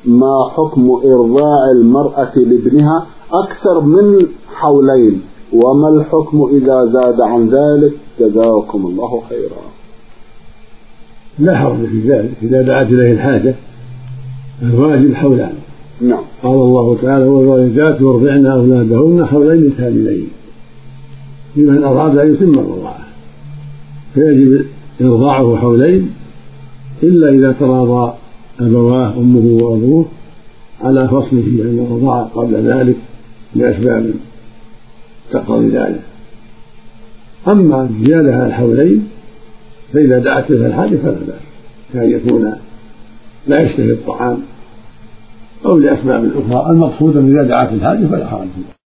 ما حكم إرضاع المرأة لابنها أكثر من حولين، وما الحكم إذا زاد عن ذلك؟ جزاكم الله خيرا. لا حرج في ذلك إذا دعت إليه الحاجة، الواجب حولان. نعم. قال الله تعالى: والوالدات يرضعن أولادهن حولين كاملين لمن أراد أن يتم الرضاعة، فيجب إرضاعه حولين إلا إذا تراضى أبواه أمه وأبوه على فصله عن الرضاعة قبل ذلك لأسباب تقتضي ذلك. أما الزيادة على الحولين فإذا دعت إلى الحاجة فلا بأس، كأن يكون لا يشتهي الطعام أو لأسباب أخرى المقصودة إذا دعت الحاجة فلا حرج.